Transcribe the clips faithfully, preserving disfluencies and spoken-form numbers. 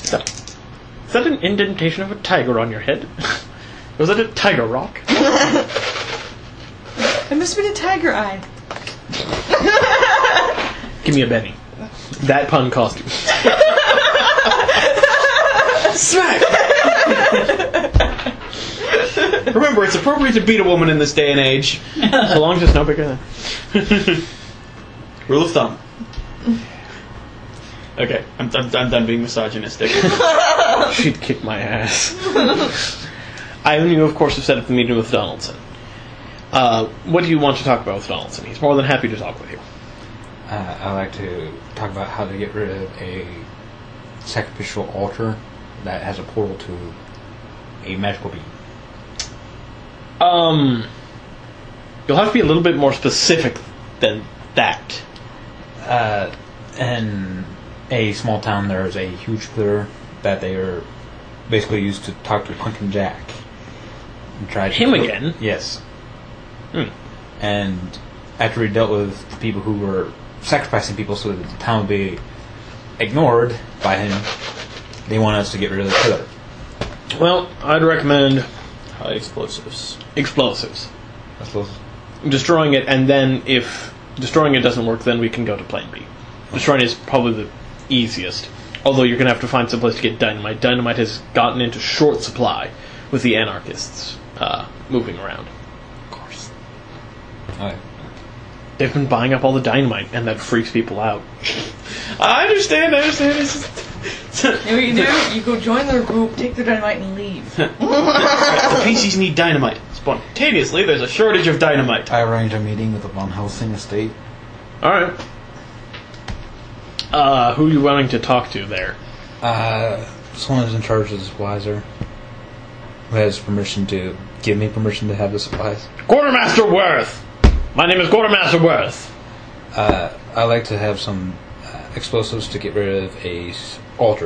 Is that, is that an indentation of a tiger on your head? Was it a tiger rock? It must have been a tiger eye. Give me a Benny. That pun cost you. Smack! Remember, it's appropriate to beat a woman in this day and age. So long as it's no bigger than... Rule of thumb. Okay, I'm, I'm, I'm done being misogynistic. She'd kick my ass. I and you, of course, have set up the meeting with Donaldson. Uh, what do you want to talk about with Donaldson? He's more than happy to talk with you. Uh, I'd like to talk about how to get rid of a sacrificial altar that has a portal to a magical being. Um, you'll have to be a little bit more specific than that. Uh, in a small town, there is a huge pillar that they are basically used to talk to Pumpkin Jack. And try to Him kill- again? Yes. Hmm. And after we dealt with the people who were sacrificing people so that the town would be ignored by him, they want us to get rid of the pillar. Well, I'd recommend High explosives. explosives. I suppose. Destroying it, and then if destroying it doesn't work, then we can go to plan B. Destroying it is probably the easiest. Although you're going to have to find some place to get dynamite. Dynamite has gotten into short supply with the anarchists uh, moving around. Of course. Alright. They've been buying up all the dynamite, and that freaks people out. I understand, I understand. It's just... You know what you do? You go join their group, take their dynamite, and leave. The P Cs need dynamite. Spontaneously, there's a shortage of dynamite. I arranged a meeting with the Von Helsing estate. Alright. Uh, who are you willing to talk to there? Uh, someone who's in charge is Wiser, who has permission to give me permission to have the supplies. Quartermaster Worth! My name is Quartermaster Worth. Uh, I like to have some uh, explosives to get rid of a s- altar.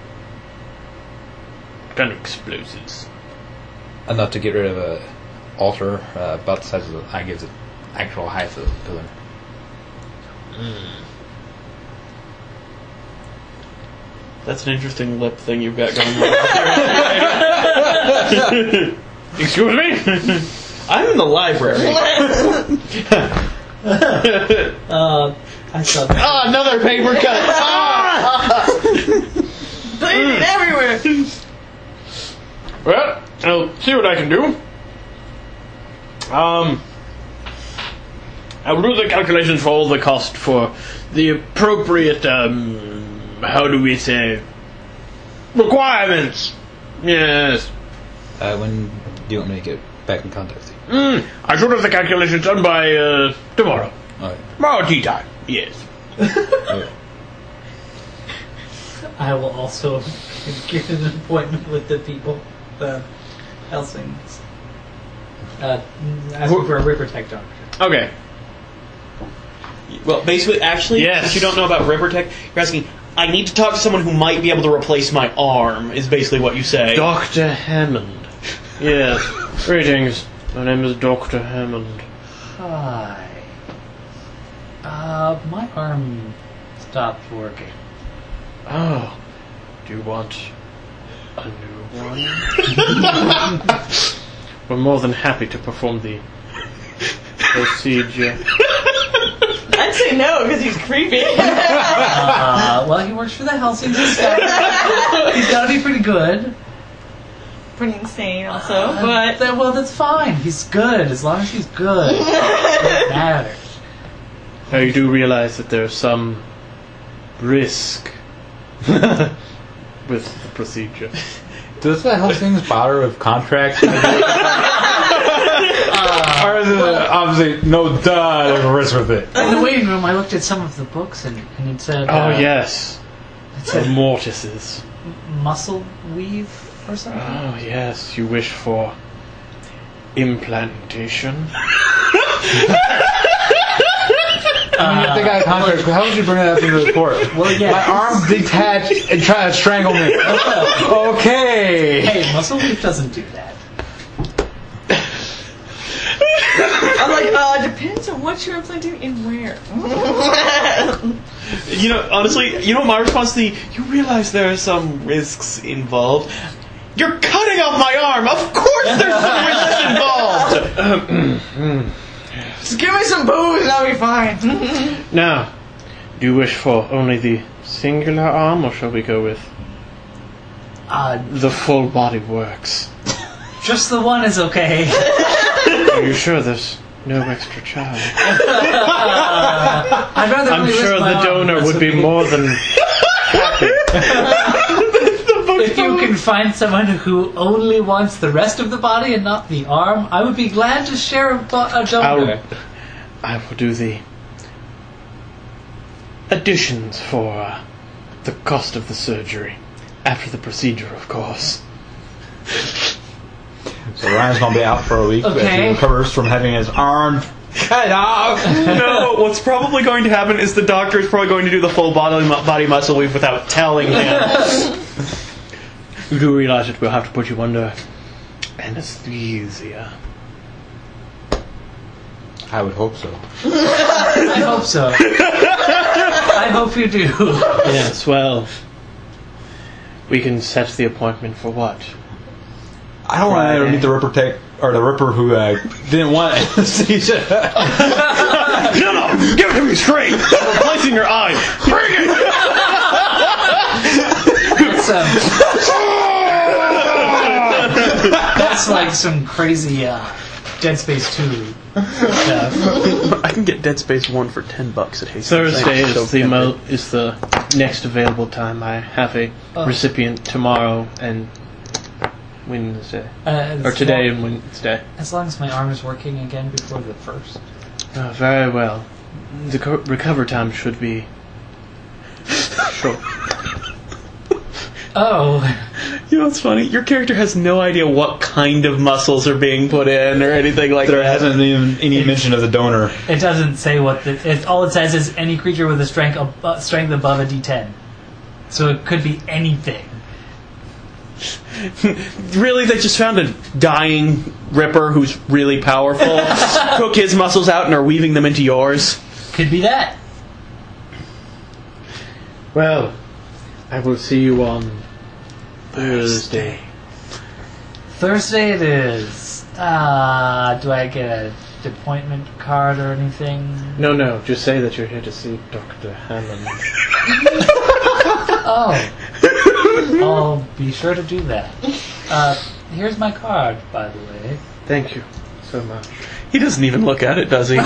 What kind of explosives? Enough to get rid of a altar uh, about the size of the, I give the actual height of the pillar. That's an interesting lip thing you've got going on. Excuse me? I'm in the library. Uh, I saw that. Ah, another paper cut. Ah! Bleeding everywhere. Well, I'll see what I can do. Um, I'll do the calculations for all the cost for the appropriate, um, how do we say, requirements. Yes. Uh, when do you want me to get back in contact with you? Mm, I should have the calculations done by uh, tomorrow. Alright. Tomorrow tea time. Yes. Okay. I will also get an appointment with the people, the Helsings. Uh, asking for a Ripper Tech doctor. Okay. Well, basically, actually, Yes. since you don't know about Rippertech, you're asking, I need to talk to someone who might be able to replace my arm, is basically what you say. Doctor Hammond. Yes. Greetings. My name is Doctor Hammond. Hi. Uh, my arm stopped working. Oh. Do you want a new one? We're more than happy to perform the procedure. I'd say no, because he's creepy. Uh, well, he works for the Helsings. He's got, he's got to be pretty good. Pretty insane, also, Uh, but that- well, that's fine. He's good as long as he's good. It matters. Now you do realize that there's some risk with the procedure. Does the Helsings bother with contracts? uh, or is it obviously no duh, there's a risk with it? In the waiting room, I looked at some of the books, and, and it said, Oh, uh, yes. it The said mortises. muscle weave or something. Oh, yes. You wish for implantation? I mean, if they got a contract, how would you bring that up in the report? Well, yeah. My arm detached and try to strangle me. Okay. Hey, muscle weave doesn't do that. I'm like, uh, depends on what you're implanting and where. You know, honestly, you know my response to the, you realize there are some risks involved. You're cutting off my arm! Of course there's some risks involved! Just give me some booze and I'll be fine. Now, do you wish for only the singular arm, or shall we go with Uh, the full body works? just the one is okay. Are you sure there's no extra charge? Uh, I'd rather I'm only risk sure my the arm, donor that's would be okay. more than happy. If you can find someone who only wants the rest of the body and not the arm, I would be glad to share a, bo- a donor. I'll, I will do the additions for uh, the cost of the surgery. After the procedure, of course. So Ryan's gonna be out for a week as Okay. he recovers from having his arm cut off. No, what's probably going to happen is the doctor is probably going to do the full body, mu- body muscle weave without telling him. You do realize that we'll have to put you under anesthesia. I would hope so. I hope so. I hope you do. Yes, well, we can set the appointment for what? I don't want to meet the Ripper tech or the Ripper who uh, didn't want anesthesia. No, no! Give it to me straight! I'm replacing your eye! Bring it! That's, um, that's like some crazy uh, Dead Space two stuff. I can get Dead Space one for ten bucks at Hastings. Thursday I'm so is the tempted. mo- is the next available time. I have a Oh. recipient tomorrow and Wednesday. Uh, as Or today long- and Wednesday. As long as my arm is working again before the first. Uh, very well. The co- recover time should be short. Oh, You know what's funny? Your character has no idea what kind of muscles are being put in or anything like There that. hasn't even any mention of the donor. it doesn't say what the. It, all it says is any creature with a strength ab- uh, strength above a D ten. So it could be anything. Really, they just found a dying Ripper who's really powerful, took his muscles out and are weaving them into yours. Could be that. Well, I will see you on Thursday. Thursday it is. Uh, do I get a appointment card or anything? No, no, just say that you're here to see Doctor Hammond. Oh. I'll be sure to do that. Uh, here's my card, by the way. Thank you so much. He doesn't even look at it, does he?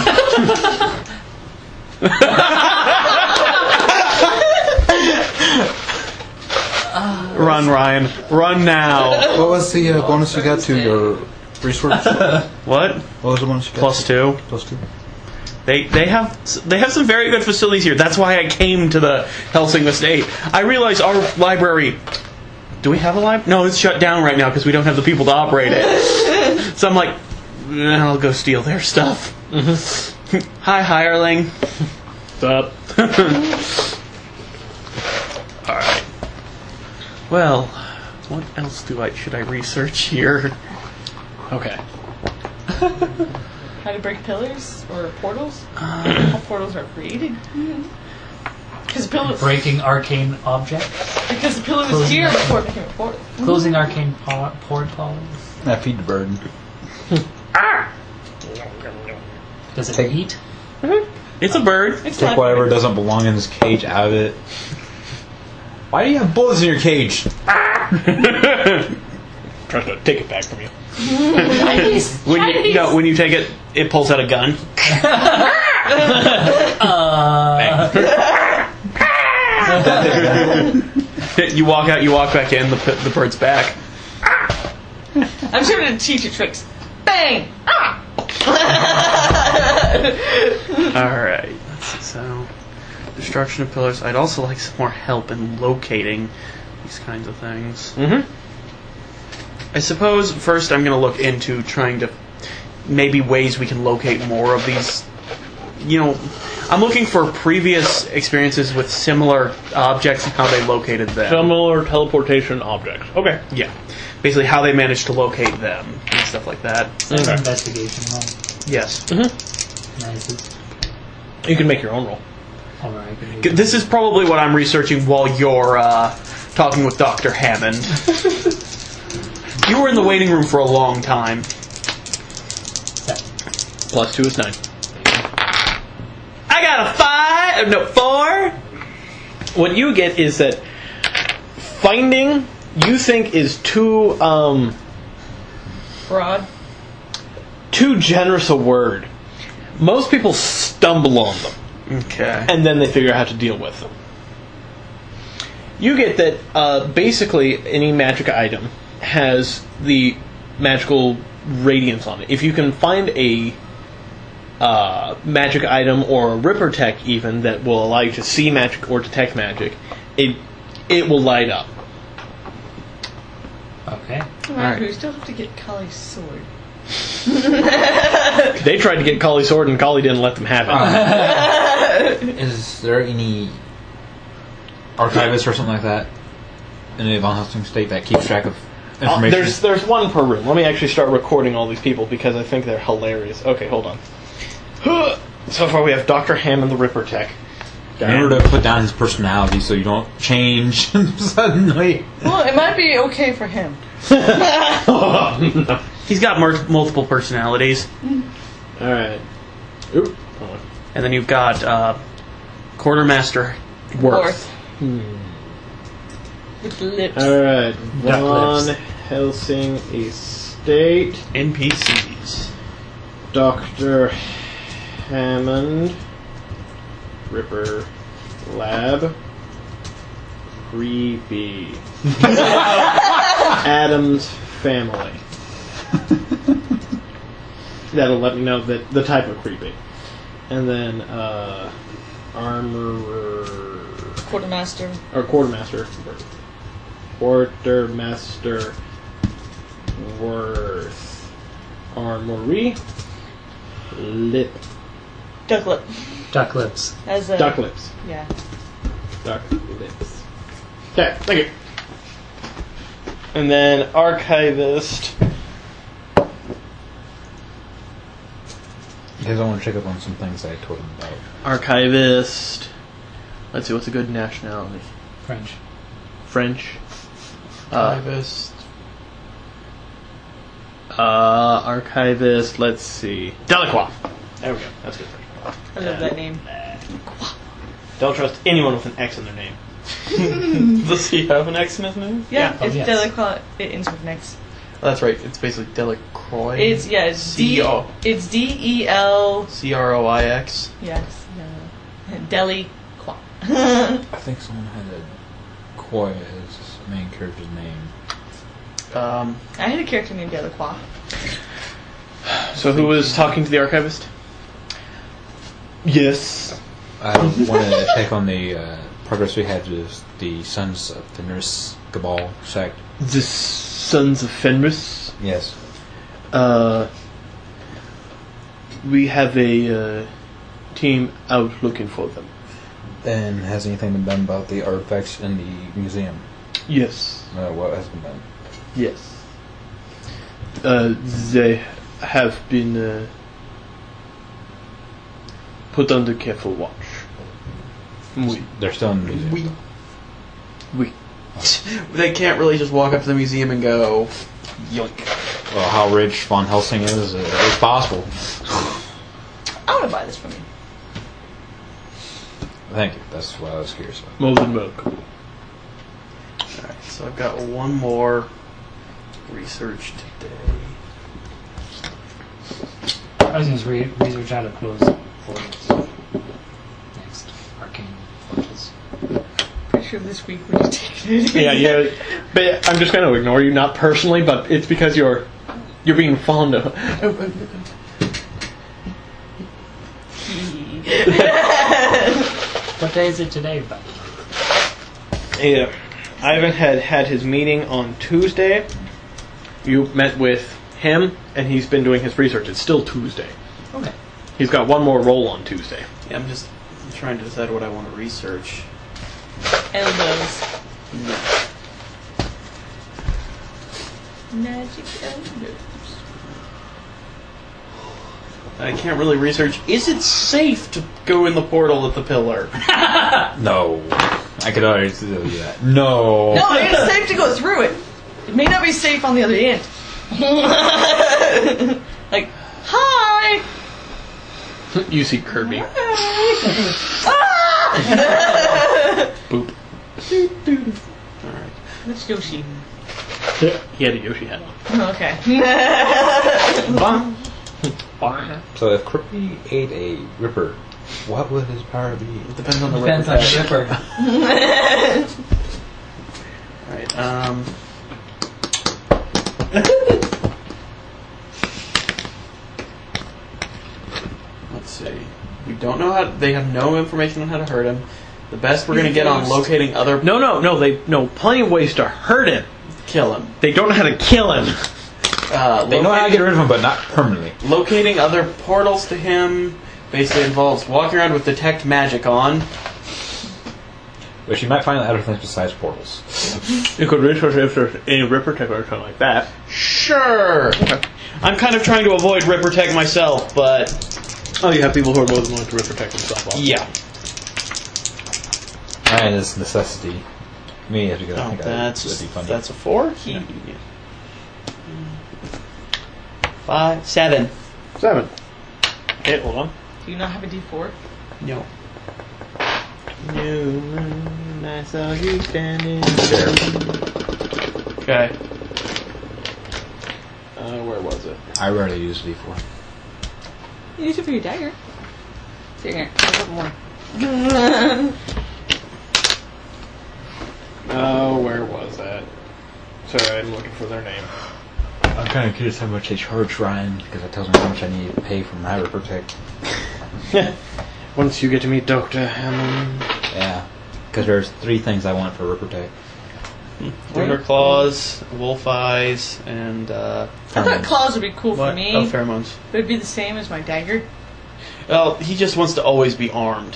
Run, Ryan. Run now. What was the uh, bonus you got to your resource? What? What was the bonus you got? Plus two. Plus two. They they have they have some very good facilities here. That's why I came to the Helsing Estate. I realize our library. Do we have a library? No, it's shut down right now because we don't have the people to operate it. So I'm like, eh, I'll go steal their stuff. Hi, hireling. What's up? All right. Well, what else do I should I research here? Okay. How to break pillars or portals? How portals are created? Because the pillar, Breaking arcane objects. because the pillar was Closing here that. before it became a portal. Closing arcane po- portals. Now feed the bird. Does it Take- eat? It's a bird. It's Take not whatever doesn't belong in this cage out of it. Why do you have bullets in your cage? Try to take it back from you. Chinese. When you Chinese. no, when you take it, it pulls out a gun. You walk out, you walk back in, the the bird's back. I'm sure to teach you tricks. Bang! Ah! All right. Let's see. So, destruction of pillars. I'd also like some more help in locating these kinds of things. Mm-hmm. I suppose first I'm going to look into trying to maybe ways we can locate more of these. You know, I'm looking for previous experiences with similar objects and how they located them. Similar teleportation objects. Okay. Yeah. Basically how they managed to locate them and stuff like that. That's an investigation roll. Yes. Nice. You can make your own roll. Alright, I can do This is probably what I'm researching while you're uh, talking with Doctor Hammond. You were in the waiting room for a long time. Seven. Plus two is nine. I got a five, no, four. What you get is that finding you think is too um, Broad. too generous a word. Most people stumble on them, Okay. and then they figure out how to deal with them. You get that uh, basically any magic item has the magical radiance on it. If you can find a uh, magic item or a Ripper tech even that will allow you to see magic or detect magic, it it will light up. Okay. Right. We still have to get Kali's sword. They tried to get Kali's sword and Kali didn't let them have it. Is there any archivist or something like that in the Von Helsing state that keeps track of Uh, information? there's there's one per room. Let me actually start recording all these people because I think they're hilarious. Okay, hold on. So far we have Doctor Hammond the Ripper Tech. Remember to put down his personality so you don't change suddenly. Well, it might be okay for him. He's got mer- multiple personalities. Alright. Oop. Hold on. And then you've got uh, Quartermaster Worth. With the lips. Alright. Duck Von lips. Helsing Estate. N P Cs. Doctor Hammond. Ripper Lab. Creepy. Adam's family. That'll let me know that the type of creepy. And then uh, armorer Quartermaster. or quartermaster. Quartermaster Worth. Armory. Lip. Ducklet. Duck lips. As a Duck lips. Yeah. Duck lips. Okay, thank you. And then archivist. Because I want to check up on some things I told him about. Archivist. Let's see, what's a good nationality? French. French. Uh, Archivist. uh, archivist, let's see. Delacroix. There we go. That's good. I love that name. Don't trust anyone with an X in their name. Does he have an X in his name? Yeah, Oh, it's yes. Delacroix. It ends with next. Oh, that's right. It's basically Delacroix. It's yeah. It's C D. O. It's D E L. C R O I X. Yes. No. Deli. I think someone had a Koi as main character's name. Um, I had a character named Delacroix. So who was talking to the archivist? Yes. I want to check on the uh, progress we had with the Sons of the Nurse Cabal sect. The Sons of Fenris. Yes. Uh, we have a uh, team out looking for them. And has anything been done about the artifacts in the museum? Yes. Uh, what has been done? Yes. Uh, they have been uh, put under careful watch. We. They're still in the museum. we We. they can't really just walk up to the museum and go, yoink. Well, how rich Von Helsing is, uh, it's possible. I want to buy this from you. Thank you. That's what I was curious about. More than welcome. Alright, so I've got one more research today. I was going to re- research how to close portals. Next. Arcane portals. Pretty sure this week we're just taking it. Yeah, yeah. But I'm just going to ignore you, not personally, but it's because you're you're being fond of. What day is it today, bud? Yeah, Ivan had had his meeting on Tuesday. You met with him, and he's been doing his research. It's still Tuesday. Okay. He's got one more roll on Tuesday. Yeah, I'm just trying to decide what I want to research. Elbows. Magic elbows. I can't really research. Is it safe to go in the portal at the pillar? No. I could already tell you that. No. No, it's safe to go through it. It may not be safe on the other end. Like, hi! You see Kirby. Boop. Alright. That's Yoshi. He had a Yoshi hat on. Oh, okay. Bong. So if Kirby ate a Ripper, what would his power be? It depends on the Depends on Ripper the tag. Ripper. Alright, um... let's see. We don't know how... They have no information on how to hurt him. The best we're going to get on locating other... No, no, no. They know plenty of ways to hurt him. Kill him. They don't know how to kill him. Uh, They know how to get rid of him, but not permanently. Locating other portals to him basically involves walking around with detect magic on. Which you might find other things besides portals. You could research if there's any Ripper Tech or something like that. Sure. I'm kind of trying to avoid Ripper Tech myself, but Oh, you have people who are more than willing to Ripper Tech themselves off. yeah. And it's necessity. Me, have to go. I Oh, think that's that'd be funny. that's a four. Yeah. Five, seven. Seven. Okay, hold on. Do you not have a D four? No. New moon, I saw you standing. Okay. Uh, where was it? I rarely use D four. You use it for your dagger. Here, here. A couple more. Oh, where was that? Sorry, I'm looking for their name. I'm kind of curious how much they charge Ryan, because that tells me how much I need to pay for my Ripper Tech. Once you get to meet Doctor Hammond. Yeah. Because there's three things I want for Ripper Tech. Thunder claws, wolf eyes, and uh, I thought claws would be cool what? for me. Oh, pheromones. But it'd be the same as my dagger. Well, he just wants to always be armed.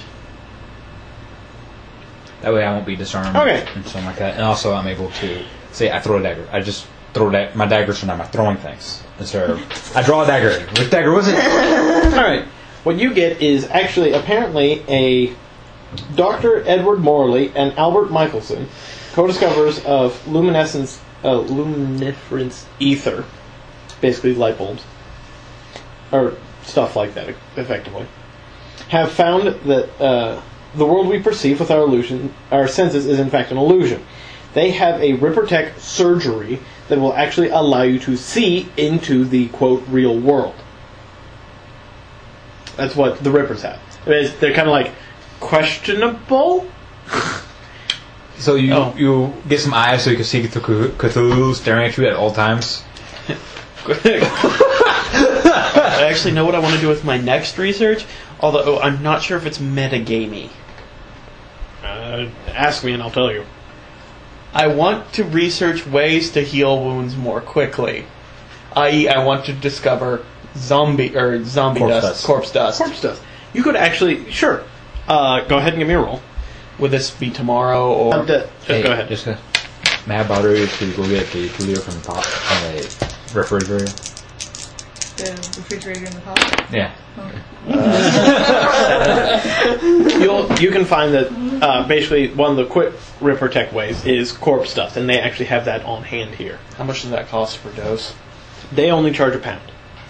That way I won't be disarmed. Okay. And something like that. And also I'm able to say I throw a dagger. I just throw da- my daggers are not my throwing things. Instead of I draw a dagger. Which dagger was it? Alright. What you get is actually apparently a Doctor Edward Morley and Albert Michelson, co-discoverers of luminescence, uh, luminescence ether, basically light bulbs, or stuff like that, effectively, have found that uh, the world we perceive with our illusion, our senses, is in fact an illusion. They have a Ripper Tech surgery that will actually allow you to see into the quote real world. That's what the Rippers have. It's- They're kind of like questionable. So you Oh. you get some eyes so you can see Cthulhu Cthulhu staring at you at all times. I actually know what I want to do with my next research, although I'm not sure if it's metagamey. Uh, ask me and I'll tell you. I want to research ways to heal wounds more quickly. that is, I want to discover zombie or zombie Corpse dust, dust. corpse dust. Corpse dust. You could actually, sure. Uh, go ahead and give me a roll. Would this be tomorrow or? Uh, d- just Hey, go ahead. Just uh, may I bother you to go get the cooler from the top from the refrigerator? The refrigerator in the top. Yeah. You'll you can find that uh, basically one of the quick Ripper Tech ways is corpse dust, and they actually have that on hand here. How much does that cost per dose? They only charge a pound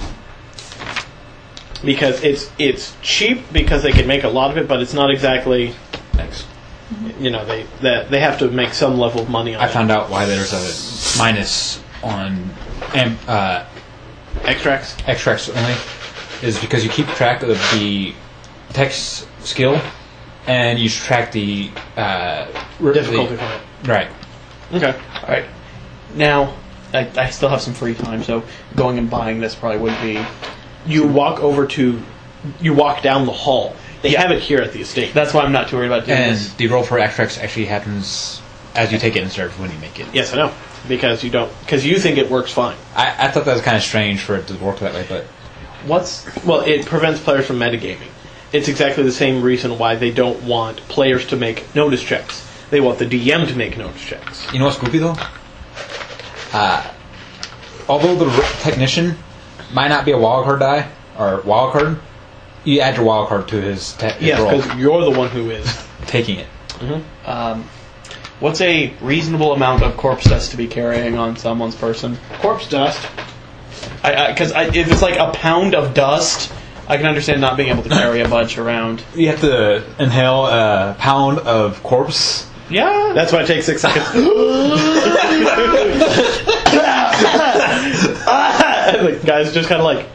because it's it's cheap because they can make a lot of it, but it's not exactly Thanks. you know they that they have to make some level of money on I it. found out why there's a minus on um, uh, Extracts. extracts only is because you keep track of the text skill and you track the uh, r- Difficulty the- from it. right. Okay. All right. Now, I, I still have some free time, so going and buying this probably would be. You walk over to, you walk down the hall. They Yeah. have it here at the estate. That's why I'm not too worried about doing And this. the roll for extracts actually happens as you take it instead of when you make it. Yes, I know. Because you don't, because you think it works fine. I, I thought that was kind of strange for it to work that way, but What's Well, it prevents players from metagaming. It's exactly the same reason why they don't want players to make notice checks. They want the D M to make notice checks. you know what's goofy though? Uh, although the r- technician might not be a wild card die, or wild card. You add your wild card to his, ta- his Yes, roll. because you're the one who is. Taking it. Um, what's a reasonable amount of corpse dust to be carrying on someone's person? Corpse dust. Because I, I, if it's like a pound of dust, I can understand not being able to carry a bunch around. You have to inhale a pound of corpse. Yeah, That's why it takes six seconds. And the guy's just kind of like,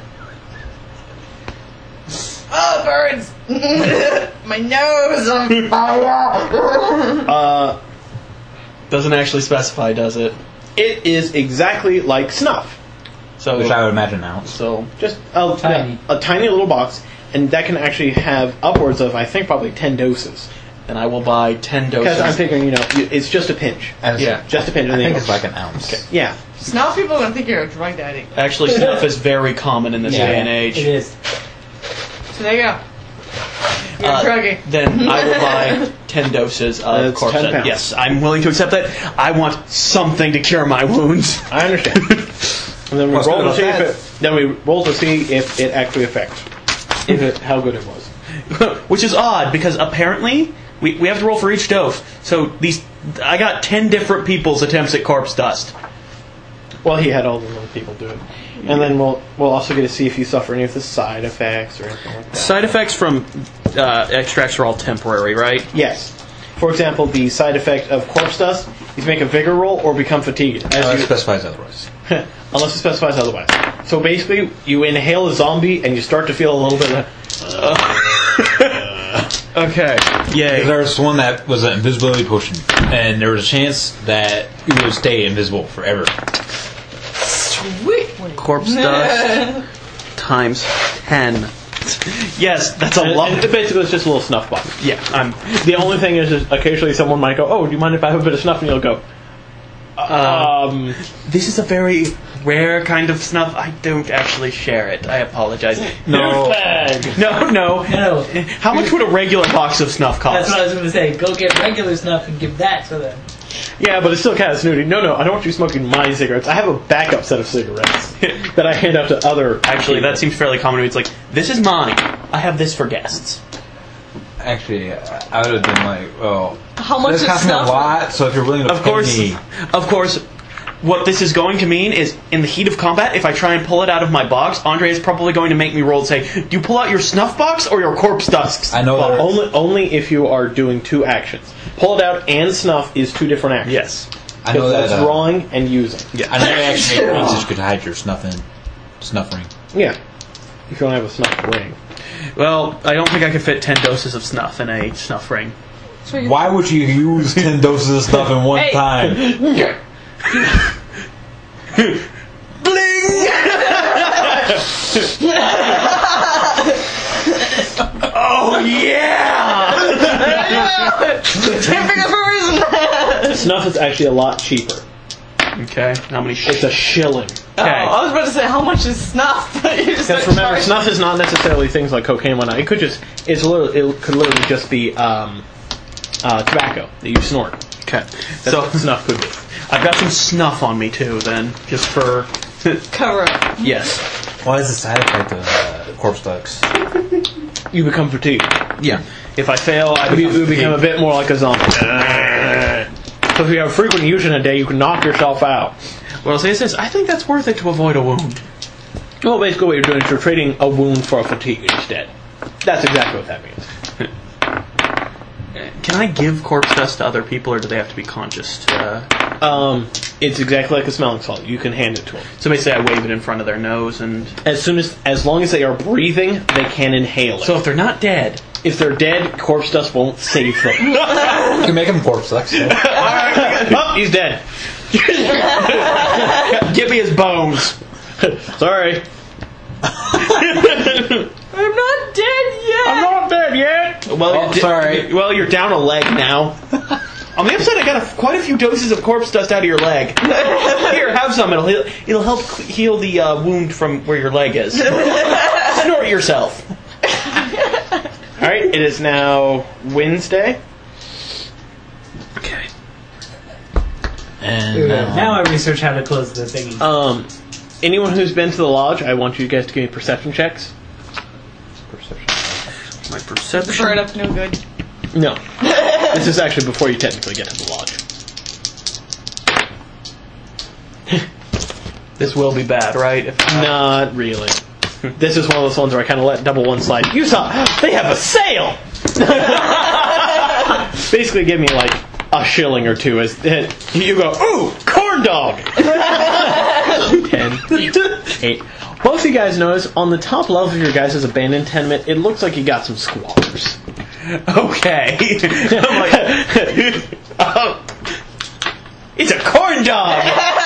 Oh, birds! My nose on fire! uh, doesn't actually specify, does it? it is exactly like snuff. So, Which I would imagine now. so Just a Tiny. a tiny little box, and that can actually have upwards of, I think, probably ten doses. then I will buy ten Because doses. I'm figuring, you know, you- it's just a pinch. And it's- Yeah. Just a pinch. I and then think you it's go, like an ounce. yeah. Now people are gonna think you're a drug addict. Actually, snuff is very common in this Yeah. day and age. It is. So there you go. You're Uh, druggy. Then I will buy ten doses of That's corpse ten dust. pounds. Yes, I'm willing to accept that. I want something to cure my wounds. I understand. And then we What's roll good to about see if that? it. Then we roll to see if it actually affects. If it, how good it was. Which is odd because apparently we, we have to roll for each dose. So these I got ten different people's attempts at corpse dust. Well, he had all the little people do it, and then we'll we'll also get to see if you suffer any of the side effects or anything like that. Side effects from uh, extracts are all temporary, right? Yes. For example, the side effect of corpse dust is make a vigor roll or become fatigued, as Unless it you, specifies otherwise. unless it specifies otherwise. So basically, you inhale a zombie and you start to feel a little bit of. Okay. Yay. There's one that was an invisibility potion, and there was a chance that you would stay invisible forever. Sweet. Corpse dust times ten. Yes, that's a And, lot. and basically, it's just a little snuff box. Yeah, I'm. The only thing is, is occasionally someone might go, "Oh, do you mind if I have a bit of snuff?" And you'll go, "Um, This is a very rare kind of snuff. I don't actually share it. I apologize. no bag." No, no. No. How much would a regular box of snuff That's cost? what I was going to say. Go get regular snuff and give that to them. Yeah, but it's still kind of snooty. No, no, I don't want you smoking my cigarettes. I have a backup set of cigarettes that I hand out to other. Actually, people. that seems fairly common to me. It's like, this is mine. I have this for guests. Actually, I would have been like, well, How much this is costs me a snuff? lot, so if you're willing to Of pay course, me... of course, what this is going to mean is, in the heat of combat, if I try and pull it out of my box, Andre is probably going to make me roll and say, do you pull out your snuff box or your corpse dusks? I know Well, that only only if you are doing two actions. Pull it out and snuff is two different actions. Yes. I know Because that that's uh, drawing and using. Yeah. I know that actually means you could hide your snuff in snuff ring. Yeah. If you don't have a snuff ring. Well, I don't think I could fit ten doses of snuff in a snuff ring. So you- Why would you use ten doses of snuff in one Hey. time? Oh, yeah! Ten fingers. Snuff is actually a lot cheaper. Okay, how many sh- It's a shilling. Oh, Okay. I was about to say, how much is snuff? You just Because said remember, charge. snuff is not necessarily things like cocaine and whatnot. It could just, it's literally, it could literally just be um, uh, tobacco that you snort. Okay. That's So, what snuff could be. I've got some snuff on me, too, then, just for... Cover up. yes. What is the side effect of uh, corpse ducks? You become fatigued. Yeah. If I fail, I You, become, you become a bit more like a zombie. So if you have frequent use in a day, you can knock yourself out. Well, I'll say this, I think that's worth it to avoid a wound. Well, basically what you're doing is you're trading a wound for a fatigue instead. That's exactly what that means. Can I give corpse dust to other people, or do they have to be conscious? To, uh, Um, it's exactly like a smelling salts. You can hand it to them. so basically, I wave it in front of their nose, and As soon as, as long as they are breathing, they can inhale it. so if they're not dead, if they're dead, corpse dust won't save them. You can make them corpse ducks. So. Oh, he's dead. give me his bones. Sorry. I'm not dead yet. I'm not dead yet. Well, Oh, you're di- sorry. Well, you're down a leg now. On the upside, I got a, quite a few doses of corpse dust out of your leg. Here, have some. It'll heal, it'll help heal the uh, wound from where your leg is. Snort yourself. All right, it is now Wednesday. Okay. And uh, Now I research how to close the thingy. Um, anyone who's been to the lodge, I want you guys to give me perception checks. Perception. My perception. Burn up no good. No. This is actually before you technically get to the lodge. This will be bad, right? If Not really. This is one of those ones where I kind of let double one slide. You saw, they have a sale! Basically give me like a shilling or two as you go, ooh, corn dog! Ten. Eight. Most of you guys notice on the top level of your guys' abandoned tenement, it looks like you got some squatters. Okay. I'm like, oh, it's a corn dog!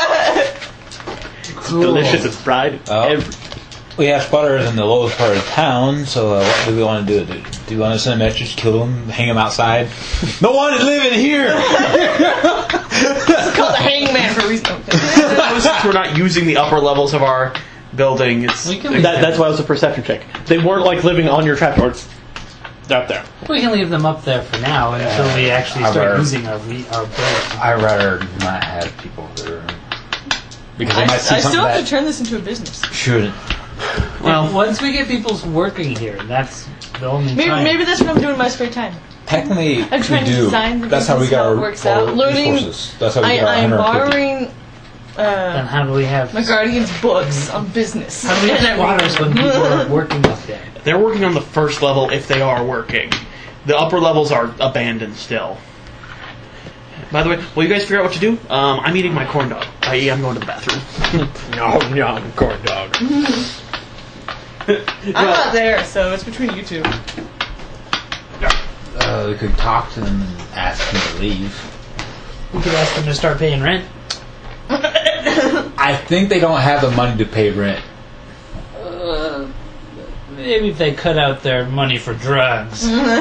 It's delicious, it's fried. Oh. Every- We have spotters in the lowest part of town, so uh, what do we want to do? Do, do we want to send a message, kill them, hang them outside? No one is living here! It's called the hangman for a reason. Since we're not using the upper levels of our building, it's We can leave That, that's why it was a perception check. They weren't like living on your trapdoors. They're up there. We can leave them up there for now until we actually I'd start rather- using our re- our building. I'd rather not have people there. Because they I, might see I something still have that to turn this into a business. shouldn't. Well, once we get people working here, that's the only Maybe, time. maybe that's what I'm doing in my spare time. Technically, I'm trying we to do. design the That's how we business, got how our, it works our out. Learning- resources. That's how we I, got our I'm one hundred fifty. borrowing Then uh, how do we have? my guardian's books on business. How do we have And squatters when everything. people are working up there? they're working on the first level if they are working. The upper levels are abandoned still. By the way, will you guys figure out what to do? Um, I'm eating my corn dog. that is, I'm going to the bathroom. No, no, corn dog. I'm not there, so it's between you two. Uh, we could talk to them and ask them to leave. We could ask them to start paying rent. I think they don't have the money to pay rent. Uh, maybe if they cut out their money for drugs.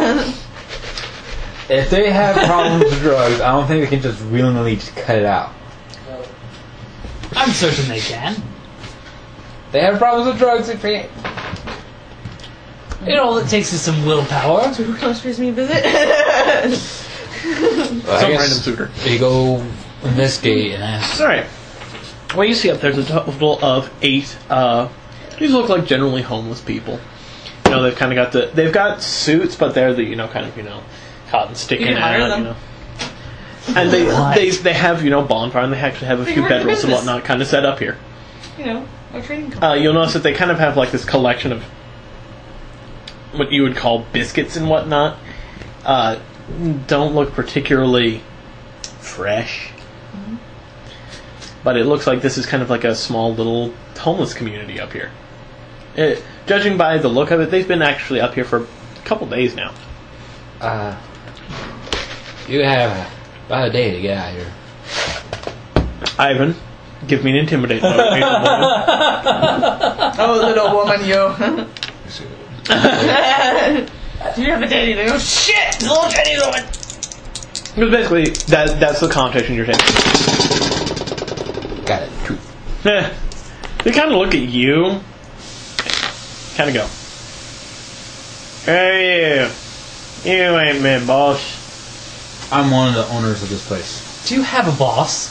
If they have problems with drugs, I don't think they can just willingly just cut it out. I'm certain they can. They have problems with drugs. If they, You know, all it takes is some willpower. So who comes pays me a visit? Well, I Some guess random suitor. You go investigate and ask. Alright. Well, you see up there's a total of eight, uh, these look like generally homeless people. You know, they've kind of got the, they've got suits, but they're the, you know, kind of, you know, cotton sticking You can hire out, them. you know. And they, they they have, you know, bonfire, and they actually have a They few work the bedrolls and business. whatnot kind of set up here. You know, our training company. Uh, you'll notice that they kind of have like this collection of what you would call biscuits and whatnot. Uh, don't look particularly fresh. Mm-hmm. But it looks like this is kind of like a small little homeless community up here. It, judging by the look of it, they've been actually up here for a couple days now. Uh, you have about a day to get out of here. Ivan, give me an intimidate motivation. Oh, little woman, yo. Do you have a daddy? They go, shit! The little Chinese woman! Because basically, that, that's the connotation you're taking. Got it. Two. Eh, they kind of look at you, kind of go, "Hey, you, you ain't my boss." I'm one of the owners of this place. Do you have a boss?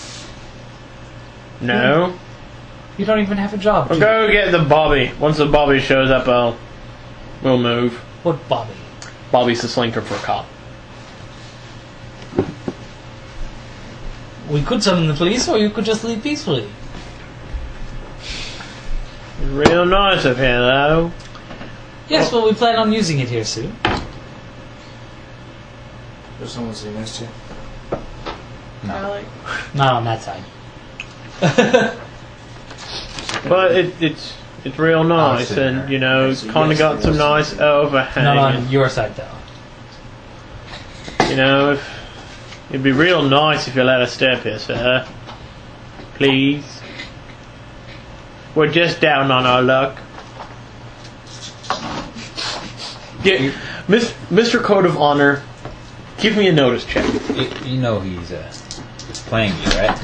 No. You don't even have a job. Well, do you? go get the Bobby. Once the Bobby shows up, I'll we'll move. What Bobby? Bobby's the slinker for a cop. We could summon the police, or you could just leave peacefully. Real nice of him, though. Yes, well, we plan on using it here soon. There's someone sitting next to you. I like, Not on that side. But it, it's it's real nice, sit and there. you know, it's Yes, kind of yes, got some yes. nice overhang. Not on your side, though. You know, if it'd be real nice if you let us step here, sir. Please. We're just down on our luck. Yeah, Miss, Mister Code of Honor, give me a notice check. You, you know he's uh, playing you, right?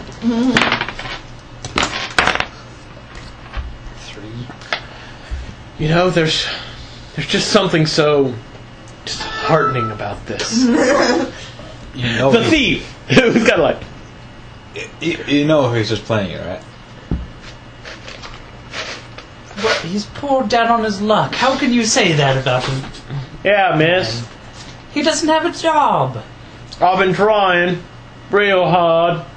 Three. You know, there's there's just something so disheartening about this. You know The he- thief, who's got like, You, you know he's just playing you, right? What? He's poured down on his luck. How can you say that about him? Yeah, miss. He doesn't have a job. I've been trying real hard.